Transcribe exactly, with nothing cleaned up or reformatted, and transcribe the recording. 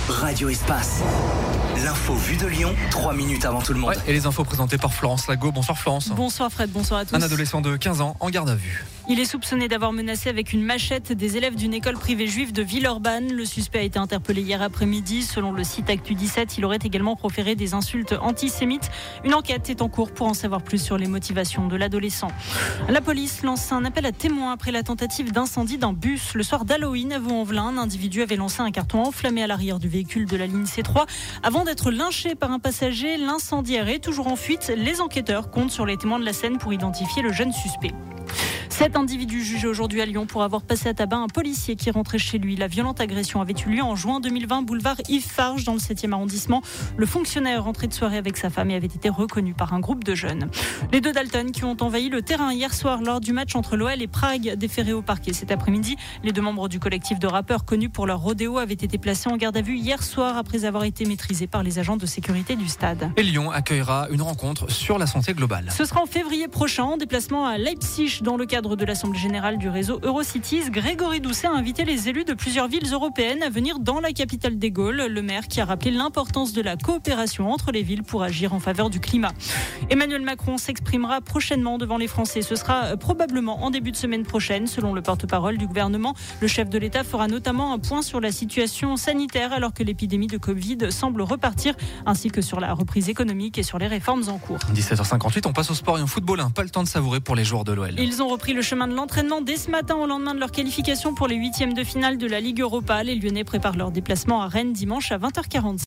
Radio Espace. L'info vue de Lyon, trois minutes avant tout le monde. Ouais, et les infos présentées par Florence Lago. Bonsoir Florence. Bonsoir Fred, bonsoir à tous. Un adolescent de quinze ans en garde à vue. Il est soupçonné d'avoir menacé avec une machette des élèves d'une école privée juive de Villeurbanne. Le suspect a été interpellé hier après-midi. Selon le site Actu dix-sept, il aurait également proféré des insultes antisémites. Une enquête est en cours pour en savoir plus sur les motivations de l'adolescent. La police lance un appel à témoins après la tentative d'incendie d'un bus. Le soir d'Halloween à Vaux-en-Velin, un individu avait lancé un carton enflammé à l'arrière du véhicule de la ligne C trois. Avant d'être lynché par un passager, l'incendiaire est toujours en fuite. Les enquêteurs comptent sur les témoins de la scène pour identifier le jeune suspect. Sept individus jugés aujourd'hui à Lyon pour avoir passé à tabac un policier qui rentrait chez lui. La violente agression avait eu lieu en juin deux mille vingt, boulevard Yves Farge, dans le septième arrondissement. Le fonctionnaire rentré de soirée avec sa femme et avait été reconnu par un groupe de jeunes. Les deux Dalton qui ont envahi le terrain hier soir lors du match entre l'O L et Prague, déférés au parquet cet après-midi. Les deux membres du collectif de rappeurs connus pour leur rodéo avaient été placés en garde à vue hier soir après avoir été maîtrisés par les agents de sécurité du stade. Et Lyon accueillera une rencontre sur la santé globale. Ce sera en février prochain, en déplacement à Leipzig dans le cadre de l'Assemblée générale du réseau Eurocities. Grégory Doucet a invité les élus de plusieurs villes européennes à venir dans la capitale des Gaules. Le maire qui a rappelé l'importance de la coopération entre les villes pour agir en faveur du climat. Emmanuel Macron s'exprimera prochainement devant les Français. Ce sera probablement en début de semaine prochaine. Selon le porte-parole du gouvernement, le chef de l'État fera notamment un point sur la situation sanitaire alors que l'épidémie de Covid semble repartir, ainsi que sur la reprise économique et sur les réformes en cours. dix-sept heures cinquante-huit, on passe au sport et au football. Pas le temps de savourer pour les joueurs de l'O L. Ils ont repris le chemin de l'entraînement dès ce matin au lendemain de leur qualification pour les huitièmes de finale de la Ligue Europa. Les Lyonnais préparent leur déplacement à Rennes dimanche à vingt heures quarante.